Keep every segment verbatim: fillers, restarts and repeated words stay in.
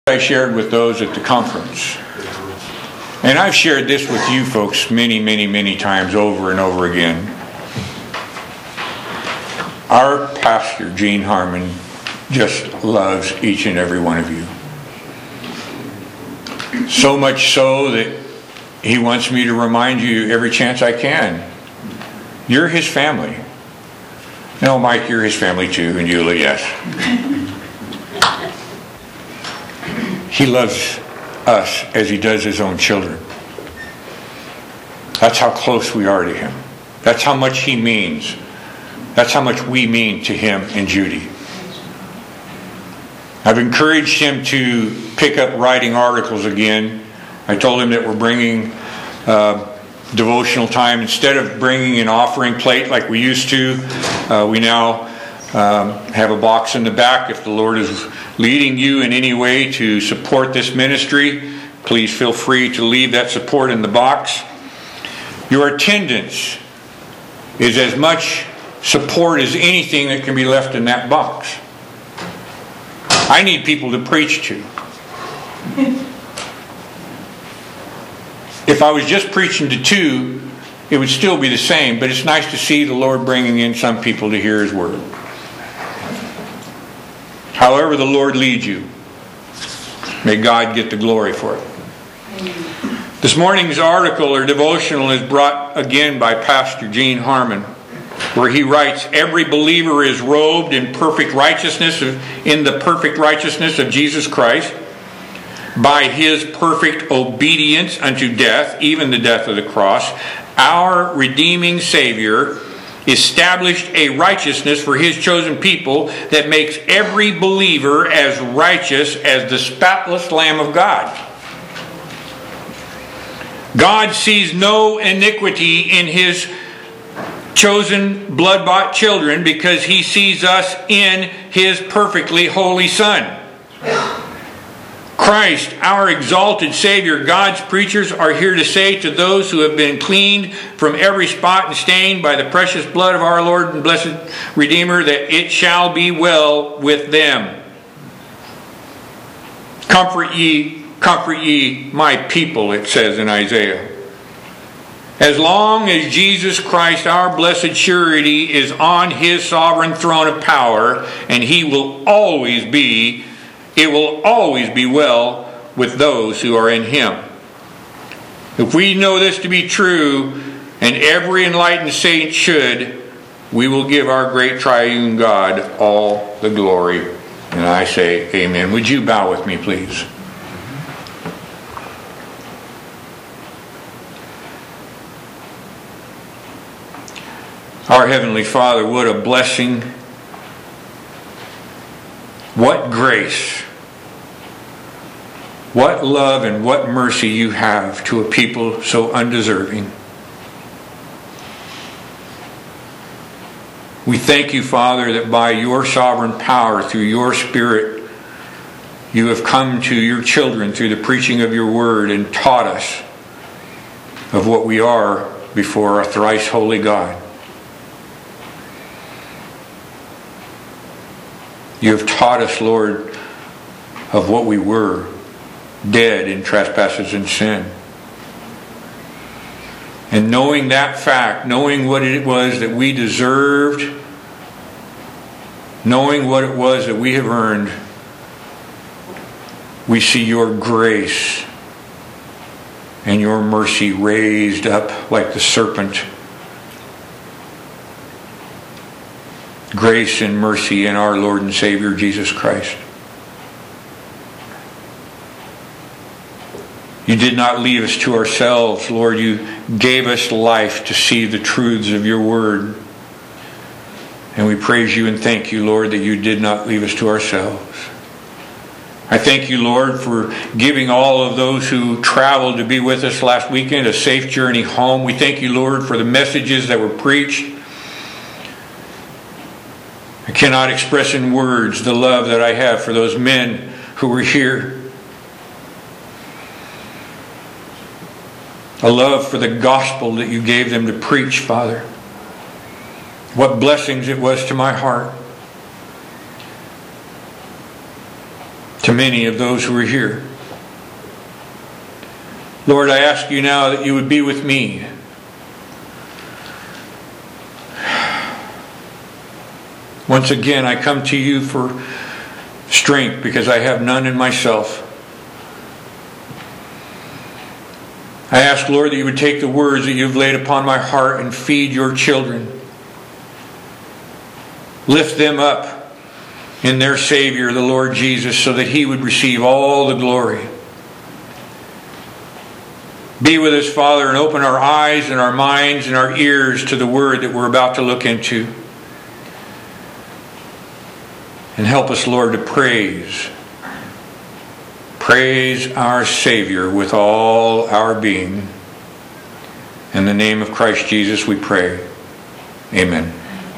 I shared with those at the conference. And I've shared this with you folks many, many, many times over and over again. Our pastor, Gene Harmon, just loves each and every one of you. So much so that he wants me to remind you every chance I can. You're his family. No, Mike, you're his family too, and Eula, yes. He loves us as he does his own children. That's how close we are to him. That's how much he means. That's how much we mean to him and Judy. I've encouraged him to pick up writing articles again. I told him that we're bringing uh, devotional time. Instead of bringing an offering plate like we used to, uh, we now um, have a box in the back. If the Lord is leading you in any way to support this ministry, please feel free to leave that support in the box. Your attendance is as much support as anything that can be left in that box. I need people to preach to. If I was just preaching to two, it would still be the same, but it's nice to see the Lord bringing in some people to hear His Word. However the Lord leads you, may God get the glory for it. This morning's article or devotional is brought again by Pastor Gene Harmon, where he writes, every believer is robed in perfect righteousness, in the perfect righteousness of Jesus Christ, by His perfect obedience unto death, even the death of the cross. Our redeeming Savior established a righteousness for His chosen people that makes every believer as righteous as the spotless Lamb of God. God sees no iniquity in His chosen blood-bought children because He sees us in His perfectly holy Son. Christ, our exalted Savior, God's preachers are here to say to those who have been cleaned from every spot and stained by the precious blood of our Lord and blessed Redeemer, that it shall be well with them. Comfort ye, comfort ye my people, it says in Isaiah. As long as Jesus Christ, our blessed surety, is on His sovereign throne of power, and He will always be, it will always be well with those who are in Him. If we know this to be true, and every enlightened saint should, we will give our great triune God all the glory. And I say amen. Would you bow with me, please? Our Heavenly Father, what a blessing, what grace, what love and what mercy you have to a people so undeserving. We thank you, Father, that by your sovereign power, through your Spirit, you have come to your children through the preaching of your word and taught us of what we are before our thrice holy God. You have taught us, Lord, of what we were, dead in trespasses and sin. And knowing that fact, knowing what it was that we deserved, knowing what it was that we have earned, we see your grace and your mercy raised up like the serpent. Grace and mercy in our Lord and Savior Jesus Christ. You did not leave us to ourselves, Lord. You gave us life to see the truths of your word. And we praise you and thank you, Lord, that you did not leave us to ourselves. I thank you, Lord, for giving all of those who traveled to be with us last weekend a safe journey home. We thank you, Lord, for the messages that were preached. I cannot express in words the love that I have for those men who were here. A love for the gospel that you gave them to preach, Father. What blessings it was to my heart to many of those who are here. Lord, I ask you now that you would be with me. Once again, I come to you for strength because I have none in myself. I ask, Lord, that you would take the words that you've laid upon my heart and feed your children. Lift them up in their Savior, the Lord Jesus, so that He would receive all the glory. Be with us, Father, and open our eyes and our minds and our ears to the Word that we're about to look into. And help us, Lord, to praise. Praise our Savior with all our being. In the name of Christ Jesus we pray. Amen.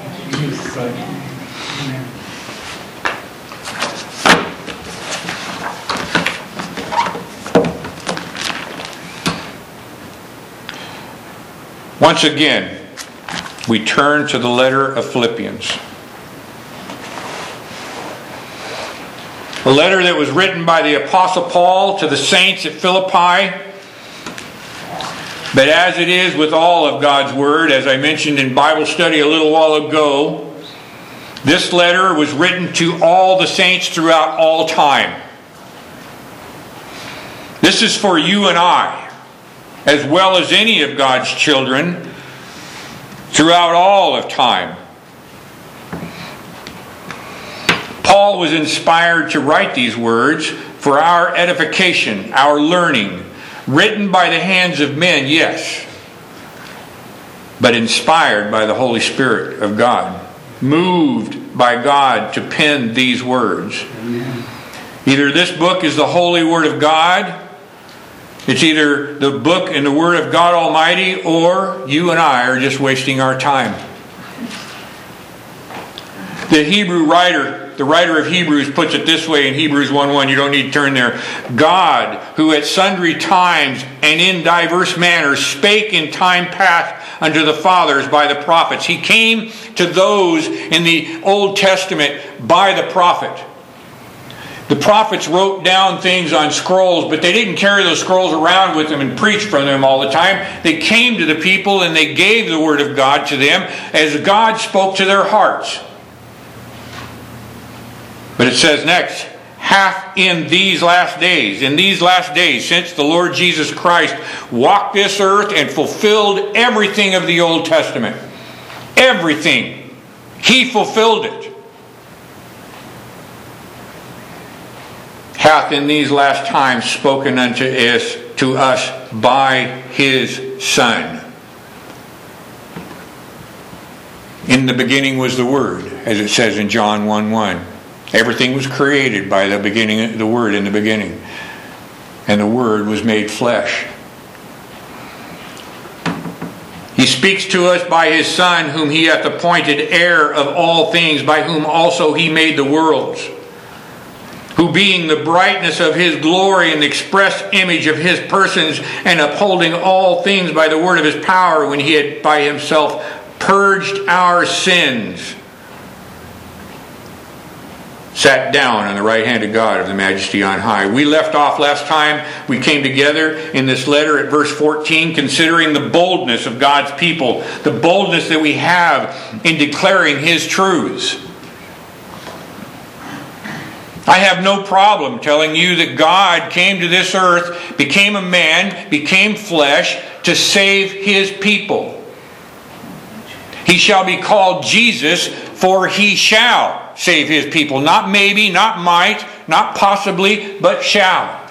Once again, we turn to the letter of Philippians. A letter that was written by the Apostle Paul to the saints at Philippi. But as it is with all of God's Word, as I mentioned in Bible study a little while ago, this letter was written to all the saints throughout all time. This is for you and I, as well as any of God's children, throughout all of time. Paul was inspired to write these words for our edification, our learning, written by the hands of men, yes, but inspired by the Holy Spirit of God, moved by God to pen these words. Amen. Either this book is the holy Word of God, it's either the book and the Word of God Almighty, or you and I are just wasting our time. The Hebrew writer, the writer of Hebrews puts it this way in Hebrews one one. You don't need to turn there. God, who at sundry times and in diverse manners spake in time past unto the fathers by the prophets. He came to those in the Old Testament by the prophet. The prophets wrote down things on scrolls, but they didn't carry those scrolls around with them and preach from them all the time. They came to the people and they gave the Word of God to them as God spoke to their hearts. But it says next, hath in these last days, in these last days, since the Lord Jesus Christ walked this earth and fulfilled everything of the Old Testament. Everything. He fulfilled it. Hath in these last times spoken unto us, to us by His Son. In the beginning was the Word, as it says in John one one. Everything was created by the beginning, the Word in the beginning. And the Word was made flesh. He speaks to us by His Son, whom He hath appointed heir of all things, by whom also He made the worlds. Who being the brightness of His glory and the express image of His persons, and upholding all things by the word of His power, when He had by Himself purged our sins, sat down on the right hand of God of the Majesty on high. We left off last time we came together in this letter at verse fourteen, considering the boldness of God's people, the boldness that we have in declaring His truths. I have no problem telling you that God came to this earth, became a man, became flesh to save His people. He shall be called Jesus, for He shall save His people. Not maybe, not might, not possibly, but shall.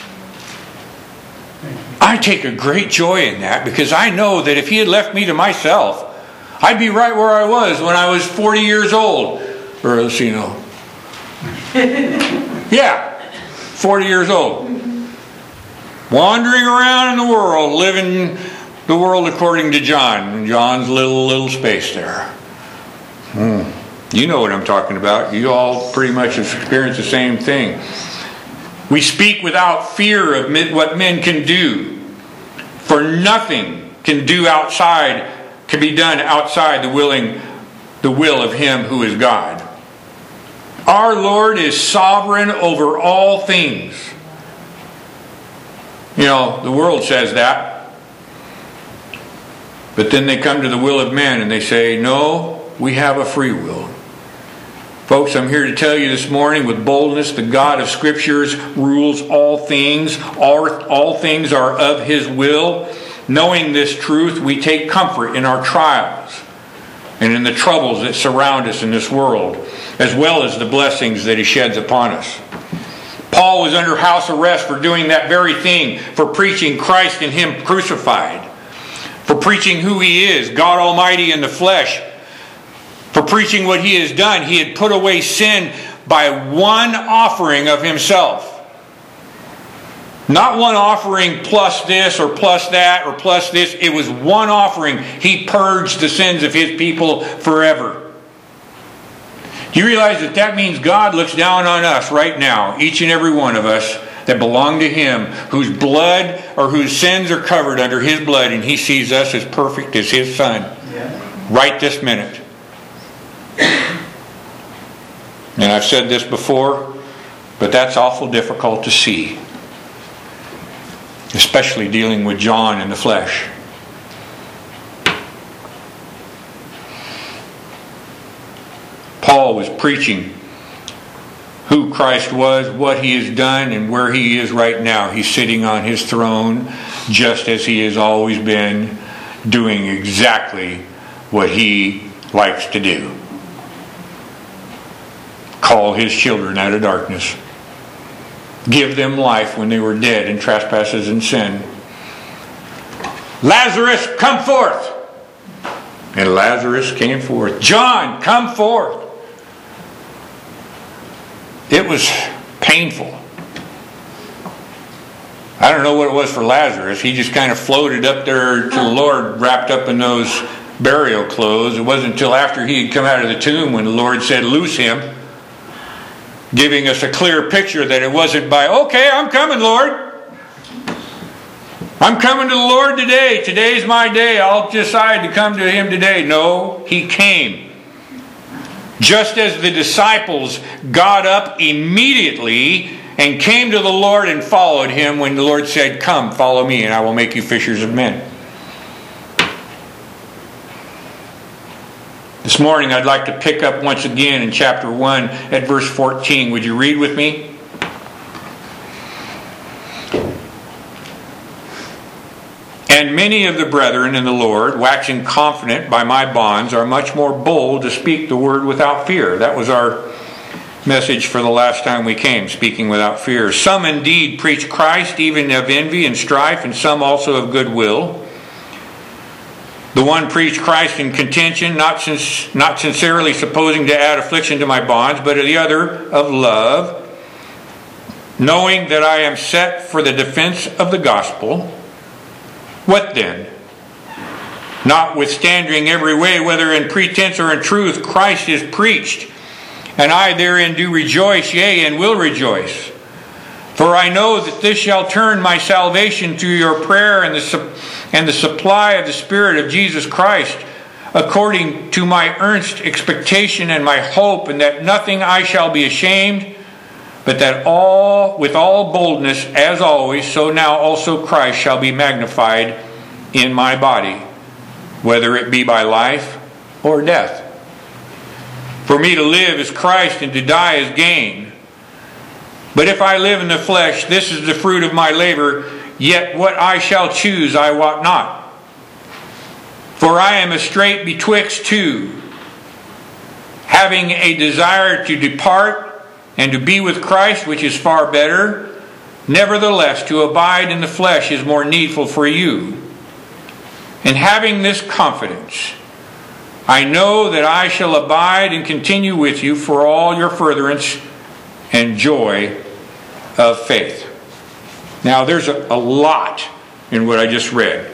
I take a great joy in that, because I know that if He had left me to myself, I'd be right where I was when I was forty years old. Or else, you know. Yeah, forty years old. Wandering around in the world, living the world according to John. John's little, little space there. Hmm. You know what I'm talking about. You all pretty much have experienced the same thing. We speak without fear of what men can do. For nothing can do outside, can be done outside the willing, the will of Him who is God. Our Lord is sovereign over all things. You know, the world says that. But then they come to the will of men and they say, no, we have a free will. Folks, I'm here to tell you this morning with boldness, the God of Scriptures rules all things. All, all things are of His will. Knowing this truth, we take comfort in our trials and in the troubles that surround us in this world, as well as the blessings that He sheds upon us. Paul was under house arrest for doing that very thing, for preaching Christ and Him crucified, for preaching who He is, God Almighty in the flesh, for preaching what He has done. He had put away sin by one offering of Himself. Not one offering plus this or plus that or plus this. It was one offering. He purged the sins of His people forever. Do you realize that that means God looks down on us right now, each and every one of us that belong to Him, whose blood or whose sins are covered under His blood, and He sees us as perfect as His Son yeah. right this minute. And I've said this before, but that's awful difficult to see, especially dealing with John in the flesh. Paul was preaching who Christ was, what He has done, and where He is right now. He's sitting on His throne just as He has always been, doing exactly what He likes to do. Call His children out of darkness. Give them life when they were dead in trespasses and sin. Lazarus, come forth! And Lazarus came forth. John, come forth! It was painful. I don't know what it was for Lazarus. He just kind of floated up there to the Lord, wrapped up in those burial clothes. It wasn't until after he had come out of the tomb when the Lord said, loose him, giving us a clear picture that it wasn't by, okay, I'm coming, Lord. I'm coming to the Lord today. Today's my day. I'll decide to come to Him today. No, He came. Just as the disciples got up immediately and came to the Lord and followed Him when the Lord said, come, follow me, and I will make you fishers of men. This morning I'd like to pick up once again in chapter one at verse fourteen. Would you read with me? And many of the brethren in the Lord, waxing confident by my bonds, are much more bold to speak the word without fear. That was our message for the last time we came, speaking without fear. Some indeed preach Christ, even of envy and strife, and some also of goodwill. The one preached Christ in contention, not, sin- not sincerely supposing to add affliction to my bonds, but the other of love, knowing that I am set for the defense of the gospel. What then? Notwithstanding every way, whether in pretense or in truth, Christ is preached, and I therein do rejoice, yea, and will rejoice. For I know that this shall turn my salvation through your prayer and the, su- and the supply of the Spirit of Jesus Christ, according to my earnest expectation and my hope, and that nothing I shall be ashamed, but that all with all boldness, as always, so now also Christ shall be magnified in my body, whether it be by life or death. For me to live is Christ, and to die is gain. But if I live in the flesh, this is the fruit of my labor, yet what I shall choose I wot not. For I am astrait betwixt two, having a desire to depart and to be with Christ, which is far better. Nevertheless, to abide in the flesh is more needful for you. And having this confidence, I know that I shall abide and continue with you for all your furtherance and joy of faith. Now, there's a, a lot in what I just read.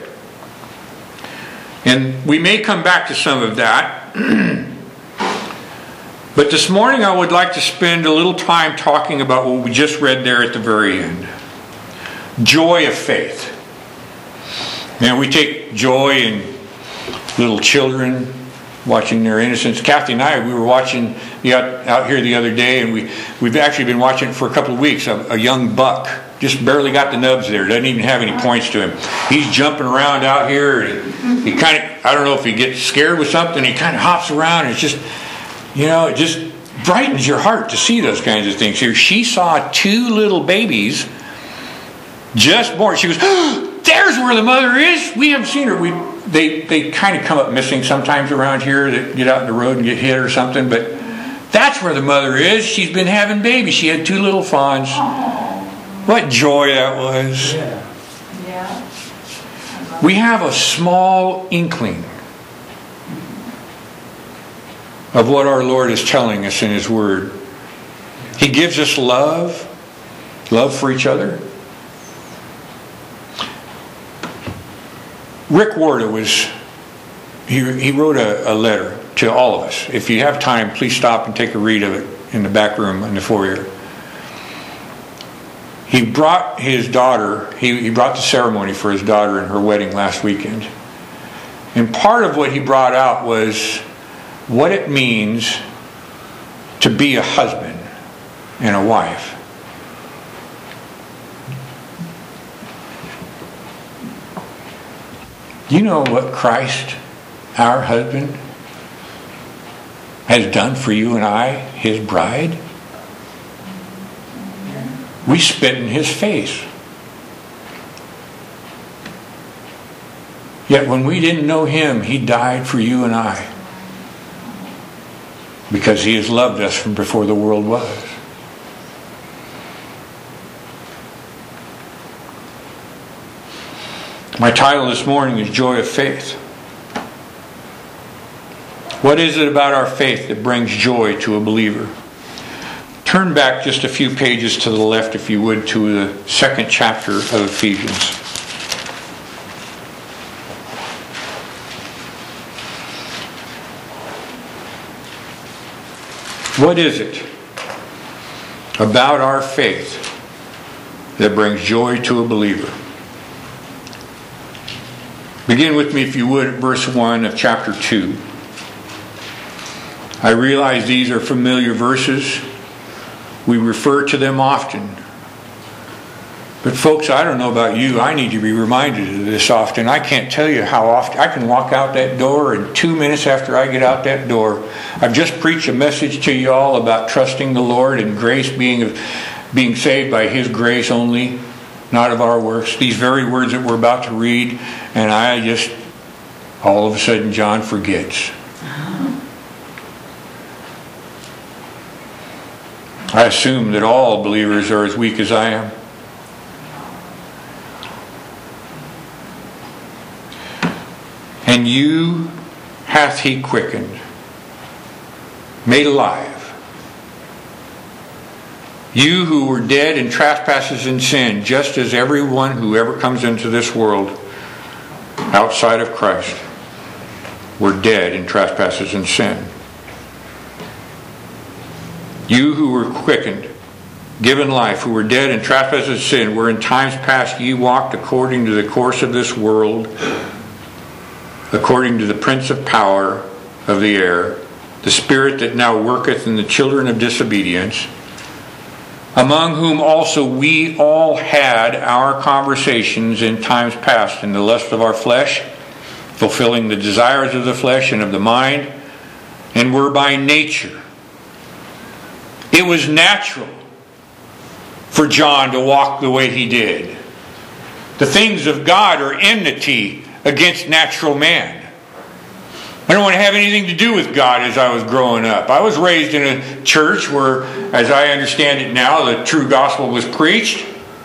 And we may come back to some of that. But this morning I would like to spend a little time talking about what we just read there at the very end. Joy of faith. Now, we take joy in little children, watching their innocence. Kathy and I, we were watching the, out, out here the other day, and we, we've actually been watching it for a couple of weeks. A, a young buck, just barely got the nubs there, doesn't even have any points to him. He's jumping around out here, and he kind of, I don't know if he gets scared with something, he kind of hops around, and it's just, you know, it just brightens your heart to see those kinds of things here. She saw two little babies just born. She goes, oh, there's where the mother is. We haven't seen her. We They they kind of come up missing sometimes around here. That get out in the road and get hit or something. But that's where the mother is. She's been having babies. She had two little fawns. What joy that was. Yeah. Yeah. We have a small inkling of what our Lord is telling us in His Word. He gives us love, love for each other. Rick Warda was, he, he wrote a, a letter to all of us. If you have time, please stop and take a read of it in the back room in the foyer. He brought his daughter, he, he brought the ceremony for his daughter and her wedding last weekend. And part of what he brought out was what it means to be a husband and a wife. Do you know what Christ, our husband, has done for you and I, His bride? We spit in His face. Yet when we didn't know Him, He died for you and I. Because He has loved us from before the world was. My title this morning is Joy of Faith. What is it about our faith that brings joy to a believer? Turn back just a few pages to the left, if you would, to the second chapter of Ephesians. What is it about our faith that brings joy to a believer? Begin with me, if you would, at verse one of chapter two. I realize these are familiar verses. We refer to them often. But folks, I don't know about you. I need to be reminded of this often. I can't tell you how often. I can walk out that door, and two minutes after I get out that door, I've just preached a message to you all about trusting the Lord and grace being, being saved by His grace only, not of our works. These very words that we're about to read, and I just, all of a sudden, John forgets. I assume that all believers are as weak as I am. And you hath He quickened, made alive. You who were dead in trespasses and sin, just as everyone who ever comes into this world outside of Christ were dead in trespasses and sin. You who were quickened, given life, who were dead in trespasses and sin, where in times past ye walked according to the course of this world, according to the prince of power of the air, the spirit that now worketh in the children of disobedience, among whom also we all had our conversations in times past in the lust of our flesh, fulfilling the desires of the flesh and of the mind, and were by nature. It was natural for John to walk the way he did. The things of God are enmity against natural man. I don't want to have anything to do with God as I was growing up. I was raised in a church where, as I understand it now, the true gospel was preached.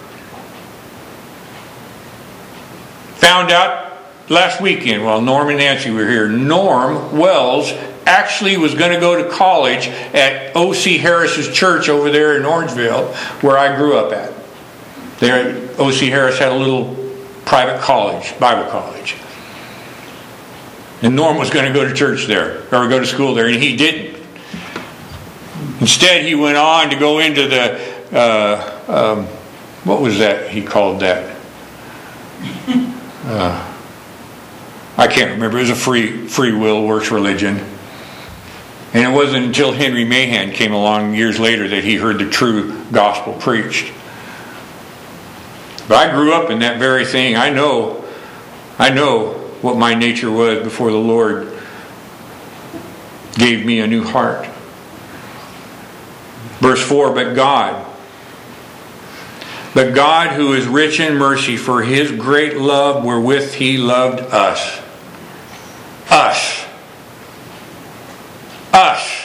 Found out last weekend while Norm and Nancy were here, Norm Wells actually was going to go to college at O C Harris's church over there in Orangeville, where I grew up at. There, O C Harris had a little private college, Bible college. And Norm was going to go to church there, or go to school there, and he didn't. Instead, he went on to go into the, uh, um, what was that he called that? Uh, I can't remember. It was a free free will works religion. And it wasn't until Henry Mahan came along years later that he heard the true gospel preached. But I grew up in that very thing. I know, I know what my nature was before the Lord gave me a new heart. Verse four, but God, but God who is rich in mercy for His great love wherewith He loved us. Us. Us.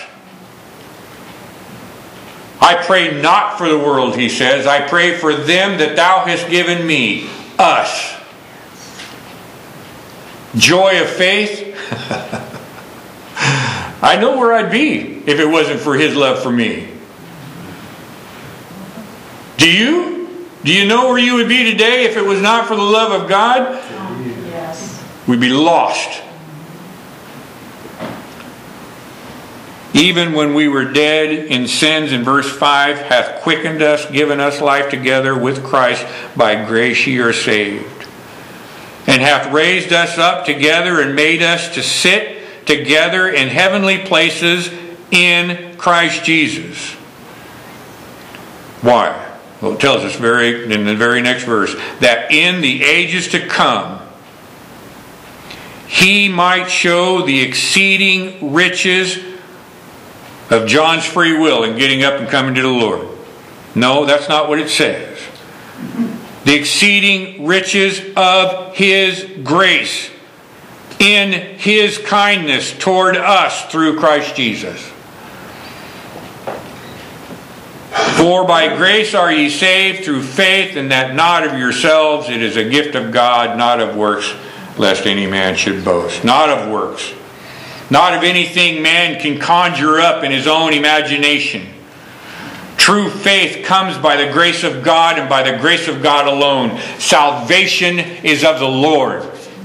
I pray not for the world, he says. I pray for them that thou hast given me. Us. Joy of faith. I know where I'd be if it wasn't for His love for me. Do you? Do you know where you would be today if it was not for the love of God? Yes. We'd be lost. Even when we were dead in sins, in verse five, hath quickened us, given us life together with Christ. By grace ye are saved. And hath raised us up together and made us to sit together in heavenly places in Christ Jesus. Why? Well, it tells us very in the very next verse, that in the ages to come He might show the exceeding riches of John's free will in getting up and coming to the Lord. No, that's not what it says. The exceeding riches of His grace in His kindness toward us through Christ Jesus. For by grace are ye saved through faith, and that not of yourselves. It is a gift of God, not of works, lest any man should boast. Not of works. Not of anything man can conjure up in his own imagination. True faith comes by the grace of God and by the grace of God alone. Salvation is of the Lord.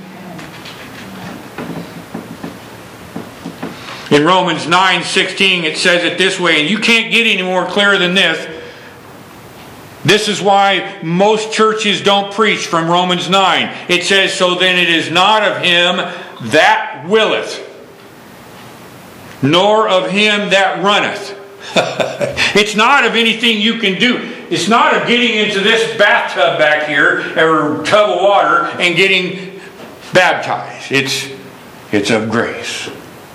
In Romans nine sixteen it says it this way, and you can't get any more clear than this. This is why most churches don't preach from Romans nine. It says, so then it is not of him that willeth, nor of him that runneth. It's not of anything you can do. It's not of getting into this bathtub back here, or tub of water, and getting baptized. It's, it's of grace.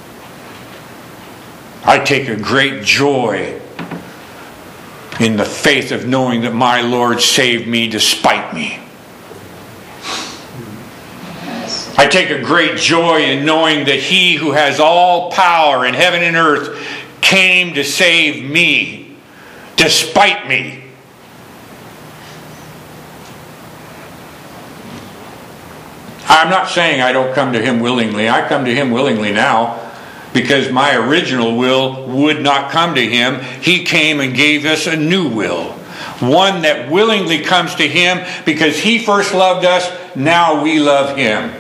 I take a great joy in the faith of knowing that my Lord saved me despite me. I take a great joy in knowing that He who has all power in heaven and earth came to save me despite me. I'm not saying I don't come to Him willingly. I come to Him willingly now because my original will would not come to Him. He came and gave us a new will. One that willingly comes to Him because He first loved us. Now we love Him.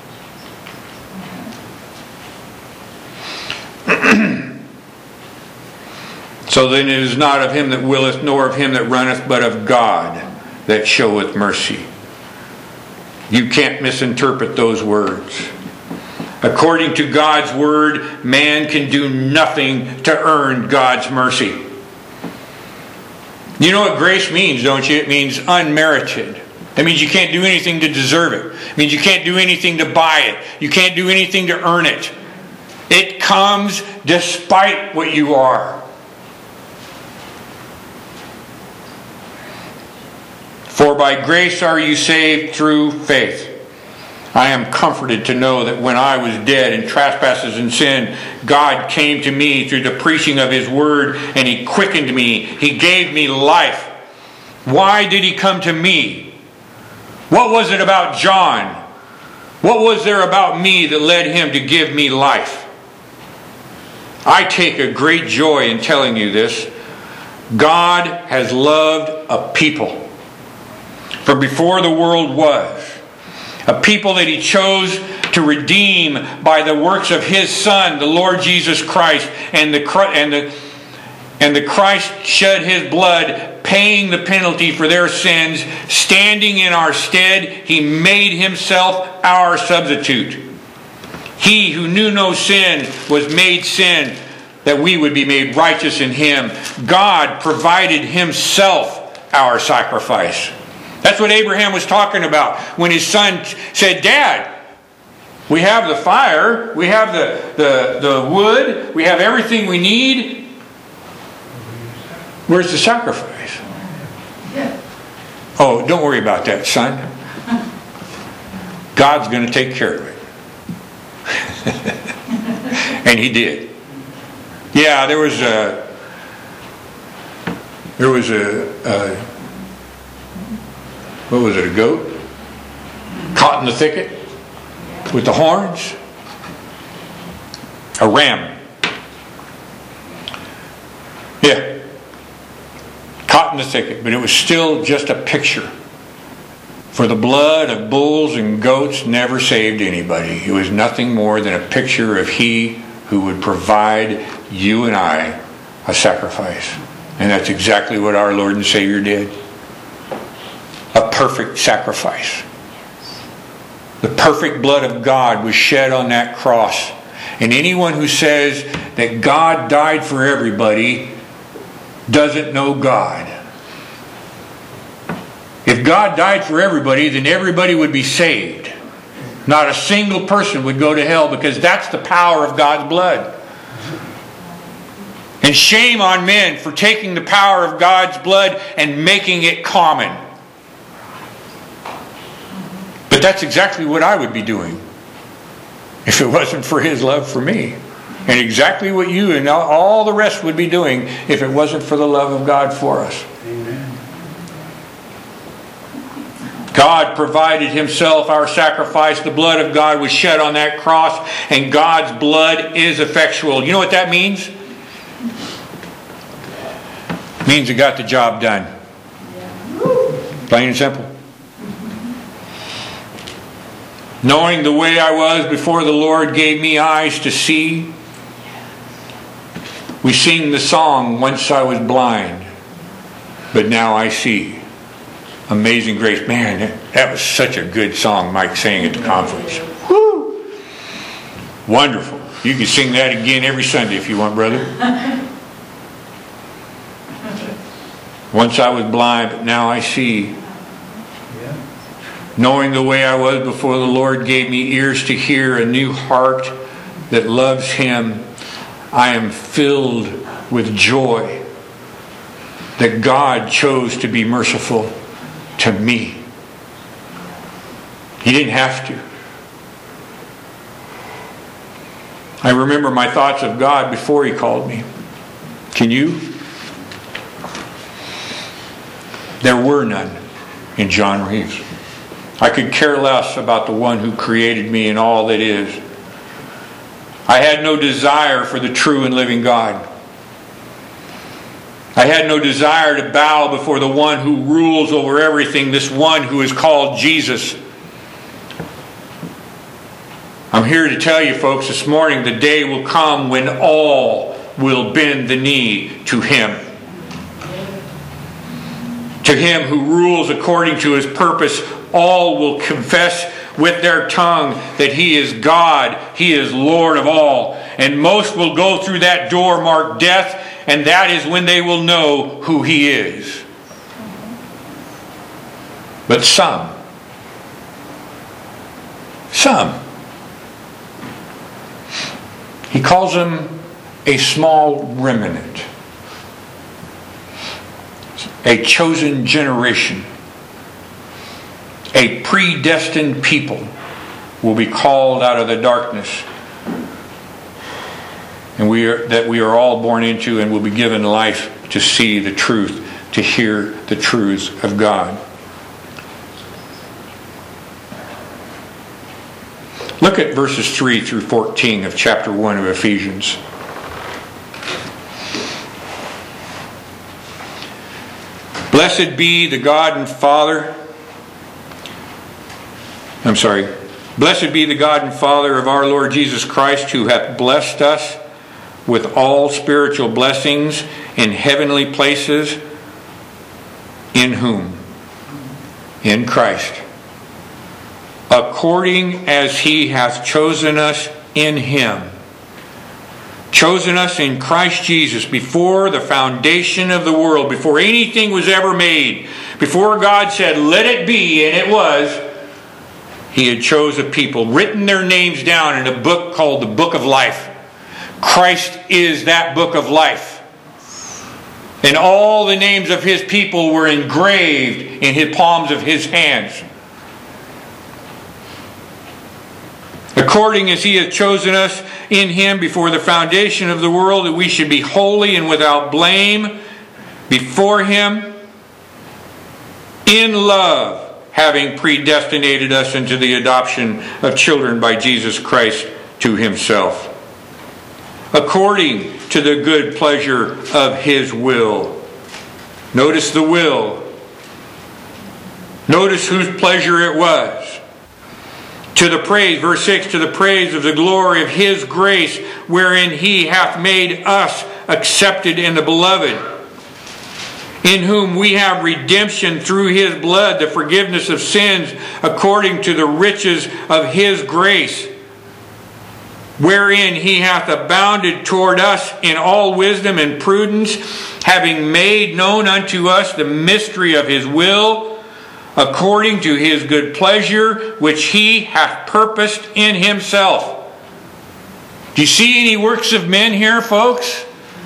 So then it is not of him that willeth, nor of him that runneth, but of God that showeth mercy. You can't misinterpret those words. According to God's word, man can do nothing to earn God's mercy. You know what grace means, don't you? It means unmerited. That means you can't do anything to deserve it. It means you can't do anything to buy it. You can't do anything to earn it. It comes despite what you are. For by grace are you saved through faith. I am comforted to know that when I was dead in trespasses and sin, God came to me through the preaching of His word, and He quickened me. He gave me life. Why did He come to me? What was it about John? What was there about me that led Him to give me life? I take a great joy in telling you this. God has loved a people. For before the world was, a people that He chose to redeem by the works of His Son, the Lord Jesus Christ, and the and the and the Christ shed His blood, paying the penalty for their sins, standing in our stead. He made Himself our substitute. He who knew no sin was made sin, that we would be made righteous in Him. God provided Himself our sacrifice. That's what Abraham was talking about when his son said, Dad, we have the fire, we have the, the, the wood, we have everything we need. Where's the sacrifice? Oh, don't worry about that, son. God's going to take care of it. And He did. Yeah, there was a there was a, a what was it, a goat caught in the thicket with the horns? A ram. Yeah. Caught in the thicket, but it was still just a picture. For the blood of bulls and goats never saved anybody. It was nothing more than a picture of He who would provide you and I a sacrifice. And that's exactly what our Lord and Savior did. A perfect sacrifice. The perfect blood of God was shed on that cross. And anyone who says that God died for everybody doesn't know God. If God died for everybody, then everybody would be saved. Not a single person would go to hell, because that's the power of God's blood. And shame on men for taking the power of God's blood and making it common. But that's exactly what I would be doing if it wasn't for His love for me. And exactly what you and all the rest would be doing if it wasn't for the love of God for us. Amen. God provided Himself our sacrifice. The blood of God was shed on that cross, and God's blood is effectual. You know what that means? It means it got the job done. Plain and simple. Knowing the way I was before the Lord gave me eyes to see. We sing the song, once I was blind, but now I see. Amazing Grace. Man, that was such a good song Mike sang at the conference. Woo! Wonderful. You can sing that again every Sunday if you want, brother. Once I was blind, but now I see. Knowing the way I was before the Lord gave me ears to hear, a new heart that loves Him, I am filled with joy that God chose to be merciful to me. He didn't have to. I remember my thoughts of God before He called me. Can you? There were none in John Reeves. I could care less about the one who created me and all that is. I had no desire for the true and living God. I had no desire to bow before the one who rules over everything, this one who is called Jesus. I'm here to tell you folks this morning, the day will come when all will bend the knee to Him. To Him who rules according to His purpose. All will confess with their tongue that He is God, He is Lord of all. And most will go through that door marked death, and that is when they will know who He is. But some, some, He calls them a small remnant, a chosen generation. A predestined people will be called out of the darkness, and we are that we are all born into, and will be given life to see the truth, to hear the truths of God. Look at verses three through fourteen of chapter one of Ephesians. Blessed be the God and Father I'm sorry. Blessed be the God and Father of our Lord Jesus Christ, who hath blessed us with all spiritual blessings in heavenly places, in whom? In Christ. According as He hath chosen us in Him. Chosen us in Christ Jesus before the foundation of the world, before anything was ever made, before God said, "Let it be," and it was. He had chose a people, written their names down in a book called the Book of Life. Christ is that book of life. And all the names of His people were engraved in His palms of His hands. According as He hath chosen us in Him before the foundation of the world, that we should be holy and without blame before Him, in love, having predestinated us into the adoption of children by Jesus Christ to Himself, according to the good pleasure of His will. Notice the will. Notice whose pleasure it was. To the praise, verse six, to the praise of the glory of His grace, wherein He hath made us accepted in the Beloved, in whom we have redemption through His blood, the forgiveness of sins, according to the riches of His grace, wherein He hath abounded toward us in all wisdom and prudence, having made known unto us the mystery of His will, according to His good pleasure, which He hath purposed in Himself. Do you see any works of men here, folks?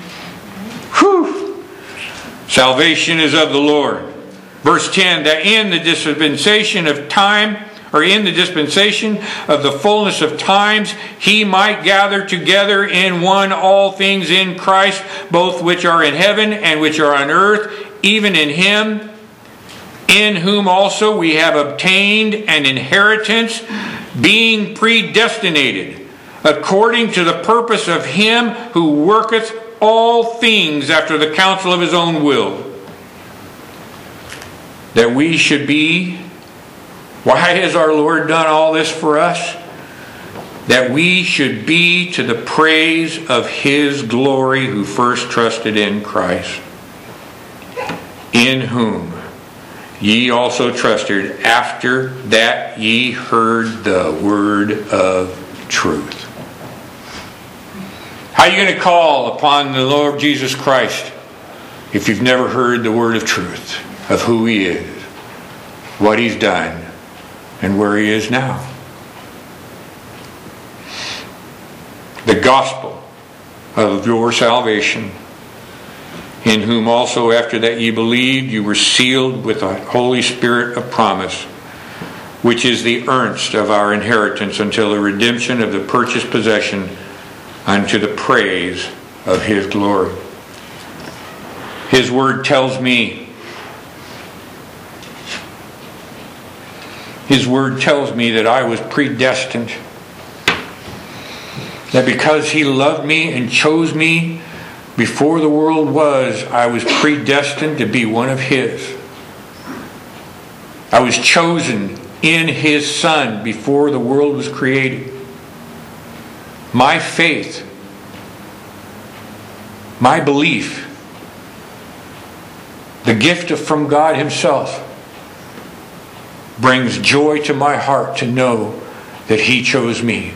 Whew! Salvation is of the Lord. Verse ten, that in the dispensation of time, or in the dispensation of the fullness of times, He might gather together in one all things in Christ, both which are in heaven and which are on earth, even in Him, in whom also we have obtained an inheritance, being predestinated, according to the purpose of Him who worketh all things after the counsel of His own will. That we should be, why has our Lord done all this for us? That we should be to the praise of His glory, who first trusted in Christ, in whom ye also trusted, after that ye heard the word of truth. How are you going to call upon the Lord Jesus Christ if you've never heard the word of truth, of who He is, what He's done, and where He is now? The gospel of your salvation, in whom also after that ye believed, you were sealed with the Holy Spirit of promise, which is the earnest of our inheritance until the redemption of the purchased possession, unto the praise of His glory. His word tells me, His word tells me that I was predestined. That because He loved me and chose me before the world was, I was predestined to be one of His. I was chosen in His Son before the world was created. My faith, my belief, the gift from God Himself, brings joy to my heart to know that He chose me.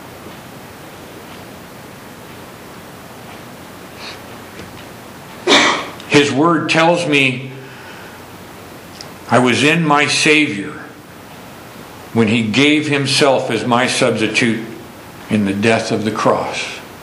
His word tells me I was in my Savior when He gave Himself as my substitute in the death of the cross.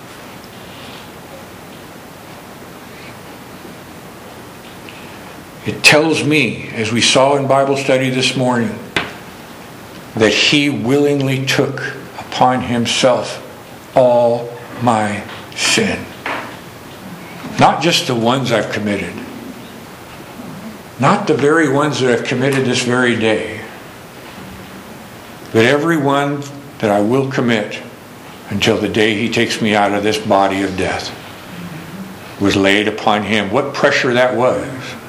It tells me, as we saw in Bible study this morning, that He willingly took upon Himself all my sin. Not just the ones I've committed. Not the very ones that I've committed this very day. But every one that I will commit until the day He takes me out of this body of death was laid upon Him. What pressure that was.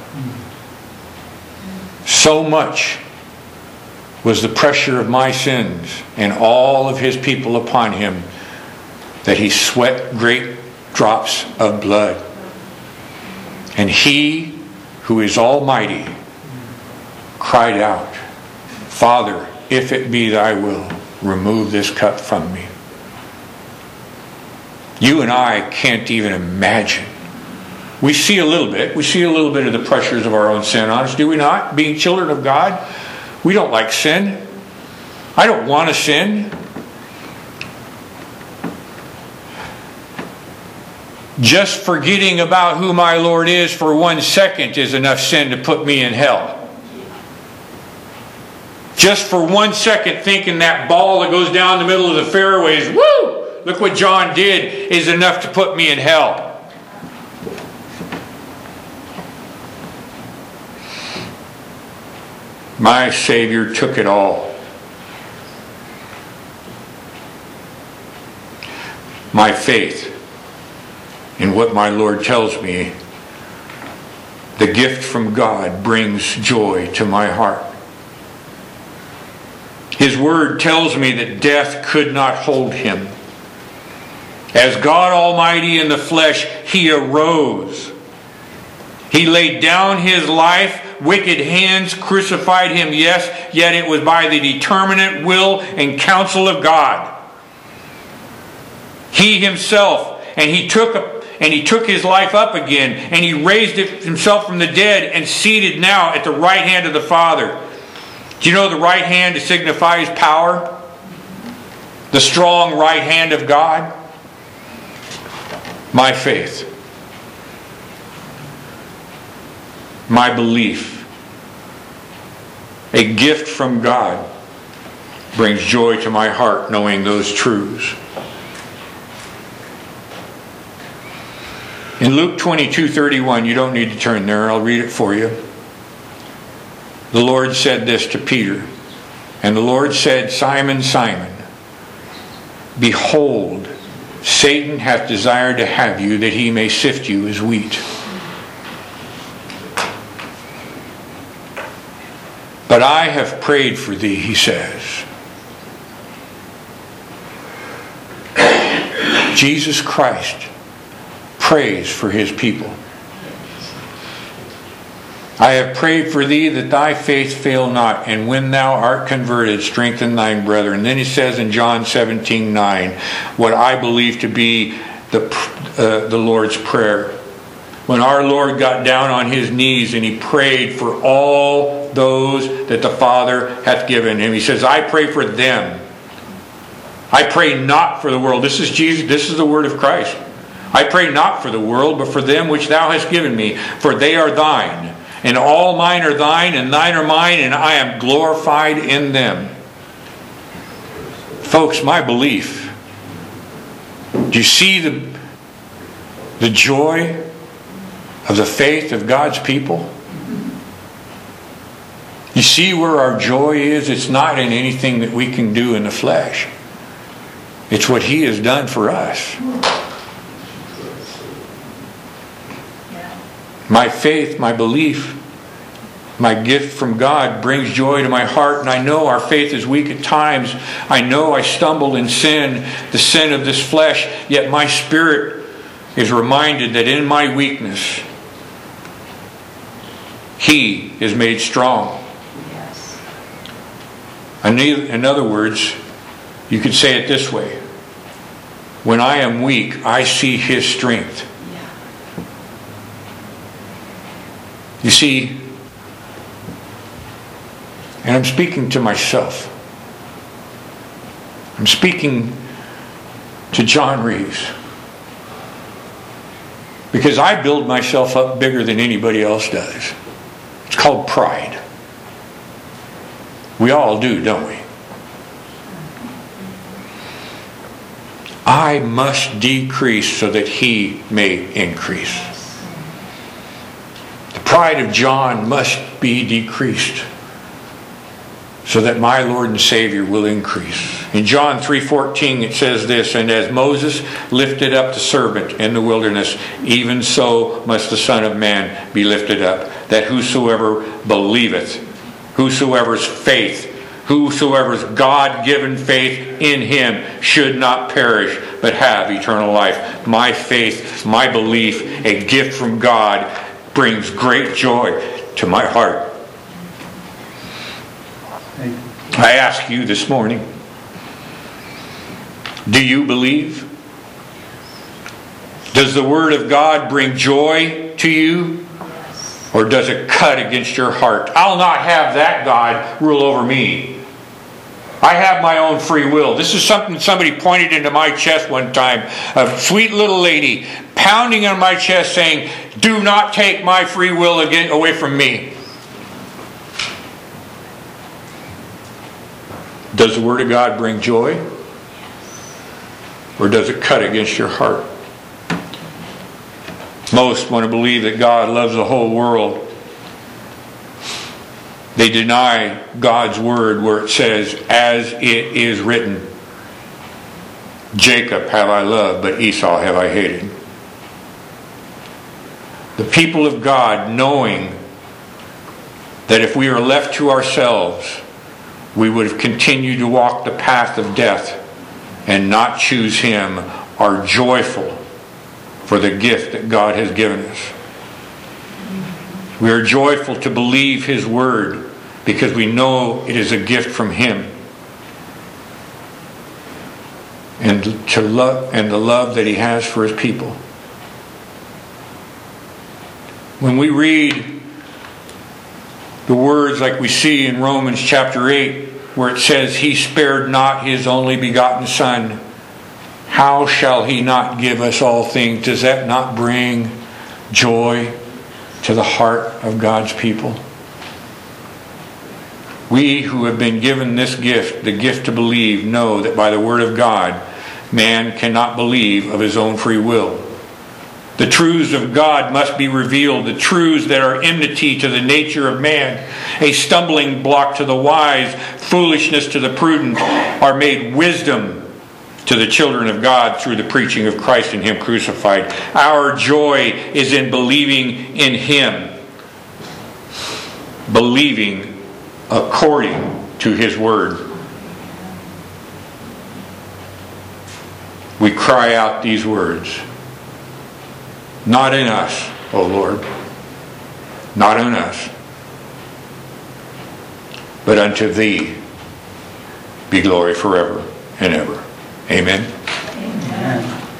So much was the pressure of my sins and all of His people upon Him that He sweat great drops of blood. And He, who is almighty, cried out, Father, if it be Thy will, remove this cup from me. you and I can't even imagine. We see a little bit. We see a little bit of the pressures of our own sin on us, do we not? Being children of God, we don't like sin. I don't want to sin. Just forgetting about who my Lord is for one second is enough sin to put me in hell. Just for one second thinking that ball that goes down the middle of the fairways, woo! Look what John did, is enough to put me in hell. My Savior took it all. My faith in what my Lord tells me, the gift from God brings joy to my heart. His word tells me that death could not hold him. As God Almighty in the flesh, he arose. He laid down his life. Wicked hands crucified him, yes, yet it was by the determinate will and counsel of God. He himself, and he took a And he took his life up again, and he raised it himself from the dead and seated now at the right hand of the Father. Do you know the right hand signifies power? The strong right hand of God? My faith, my belief, a gift from God brings joy to my heart knowing those truths. In Luke twenty-two thirty-one, you don't need to turn there, I'll read it for you. The Lord said this to Peter. And the Lord said, Simon, Simon, behold, Satan hath desired to have you, that he may sift you as wheat. But I have prayed for thee, he says. Jesus Christ prays for his people. I have prayed for thee that thy faith fail not, and when thou art converted, strengthen thine brethren. And then he says in John seventeen nine, what I believe to be the, uh, the Lord's Prayer. When our Lord got down on his knees and he prayed for all those that the Father hath given him. He says, I pray for them. I pray not for the world. This is Jesus. This is the word of Christ. I pray not for the world, but for them which thou hast given me, for they are thine. And all mine are thine, and thine are mine, and I am glorified in them. Folks, my belief. Do you see the, the joy of the faith of God's people? You see where our joy is? It's not in anything that we can do in the flesh. It's what he has done for us. My faith, my belief, my gift from God brings joy to my heart. And I know our faith is weak at times. I know I stumble in sin, the sin of this flesh. Yet my spirit is reminded that in my weakness, he is made strong. In other words, you could say it this way. When I am weak, I see his strength. You see, and I'm speaking to myself. I'm speaking to John Reeves. Because I build myself up bigger than anybody else does. It's called pride. We all do, don't we? I must decrease so that he may increase. The pride of John must be decreased so that my Lord and Savior will increase. In John three fourteen it says this, and as Moses lifted up the serpent in the wilderness, even so must the Son of Man be lifted up, that whosoever believeth, whosoever's faith, whosoever's God-given faith in him should not perish, but have eternal life. My faith, my belief, a gift from God, brings great joy to my heart. I ask you this morning, do you believe? Does the Word of God bring joy to you? Or does it cut against your heart? I'll not have that God rule over me. I have my own free will. This is something somebody pointed into my chest one time. A sweet little lady pounding on my chest saying, do not take my free will again away from me. Does the Word of God bring joy? Or does it cut against your heart? Most want to believe that God loves the whole world. They deny God's Word where it says, as it is written, Jacob have I loved, but Esau have I hated. The people of God, knowing that if we are left to ourselves, we would have continued to walk the path of death and not choose Him, are joyful for the gift that God has given us. We are joyful to believe His Word because we know it is a gift from Him. And to love and the love that He has for His people. When we read the words like we see in Romans chapter eight, where it says, He spared not His only begotten Son, how shall He not give us all things? Does that not bring joy to the heart of God's people? We who have been given this gift, the gift to believe, know that by the Word of God, man cannot believe of his own free will. The truths of God must be revealed, the truths that are enmity to the nature of man, a stumbling block to the wise, foolishness to the prudent, are made wisdom to the children of God through the preaching of Christ and Him crucified. Our joy is in believing in Him, believing according to His Word. We cry out these words, not in us, O Lord, not in us, but unto Thee be glory forever and ever. Amen.